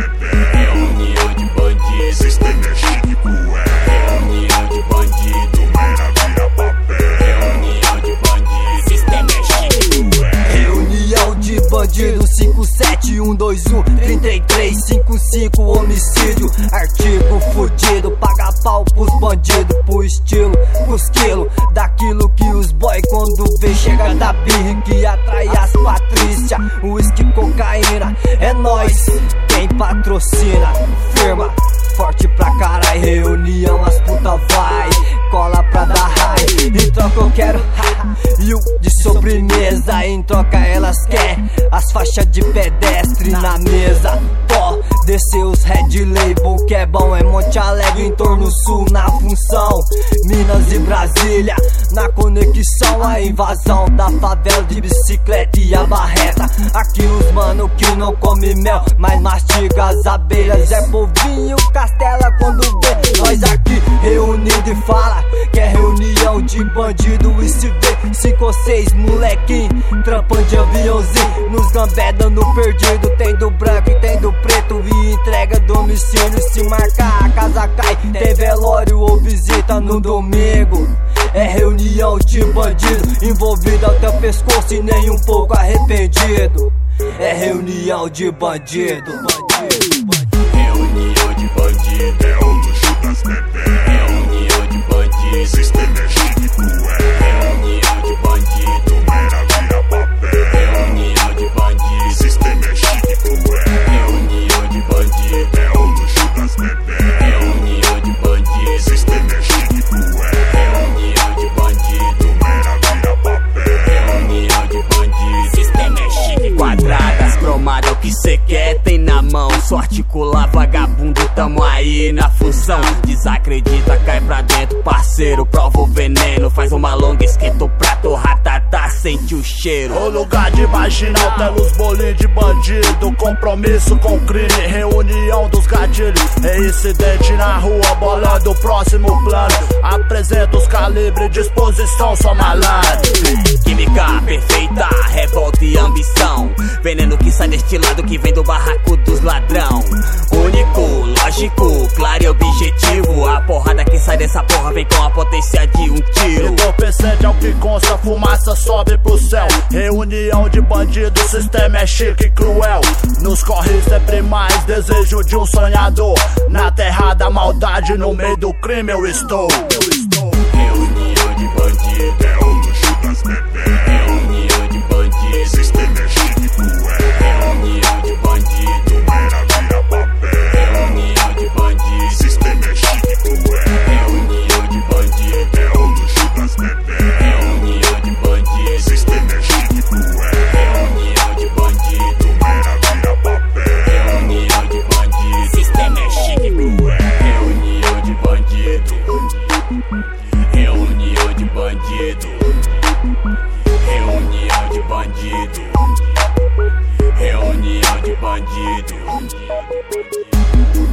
Reunião de bandido, sistema é chique cruel. reunião de bandido, Mera vira papel. reunião de bandido, sistema é chique cruel. Reunião de bandido 57121 3355 homicídio. Artigo fudido, paga pau pros bandidos, pro estilo, pros quilos daquilo que os boy quando vê chega da birra que atrai as patrícia. Whisky, cocaína, é nóis quem patrocina. Firma, forte pra carai. Reunião as puta vai, cola pra dar high. Em troca eu quero e o de sobremesa. Em troca elas quer as faixas de pedestre na mesa. Pó, descer os Red Label que é bom. É Monte Alegre, entorno sul na função. Minas e Brasília na conexão. A invasão da favela de bicicleta e a barreta. Aqui os mano que não come mel, mas mastiga as abelhas. É povinho castela quando vê nós aqui reunido e fala que é reunião de bandido. E se vê 5 ou 6 molequinho trampando de aviãozinho nos gambé dando perdido. Tem do branco e tem do preto e entrega domicílio. Se marcar a casa cai, tem velório ou visita no domingo. É reunião de bandido, envolvido até o pescoço e nem um pouco arrependido. É reunião de bandido. Reunião de bandido, É o luxo das bebês. reunião de bandido, Sistema é chique cruel. reunião de bandido, Mera vira papel. reunião de bandido, Sistema é chique cruel. reunião de bandido, É o luxo das bebês. reunião de bandido, Sistema é chique cruel. reunião de bandido, Mera vira papel. reunião de bandido, sistema é chique. Quadradas, cromada, o que cê quer tem na mão. Só articular, vagabundo, tamo aí na função. Desacredita, cai pra dentro, parceiro. Prova o veneno, faz uma longa, esquenta o prato, ratatá, sente o cheiro. O lugar de marginal, telos bolinhos de bandido. Compromisso com crime, reunião dos gatilhos. Reincidente na rua, bolando o próximo plano. Apresenta os calibres, disposição, só malandro. Química perfeita, revolta e ambição. Veneno que sai deste lado, que vem do barraco dos ladrão. Único, lógico, claro e objetivo. A porrada que sai dessa porra vem com a potência de um tiro. Entorpecente é o que consta, fumaça sobe pro céu. Reunião de bandidos, sistema é chique e cruel. Nos corre sempre mais desejo de um sonhador. Na terra da maldade, no meio do crime eu estou. Reunião de bandido, É o luxo das bebês. reunião de bandido, Sistema é chique cruel. reunião de bandido, Mera vira papel. reunião de bandido, Sistema é chique cruel. reunião de bandido, É o luxo das bebês. reunião de bandido, Sistema é chique cruel. reunião de bandido, Mera vira papel. reunião de bandido, sistema é chique cruel. Reunião de bandido, reunião de bandido, reunião de bandido, reunião de bandido.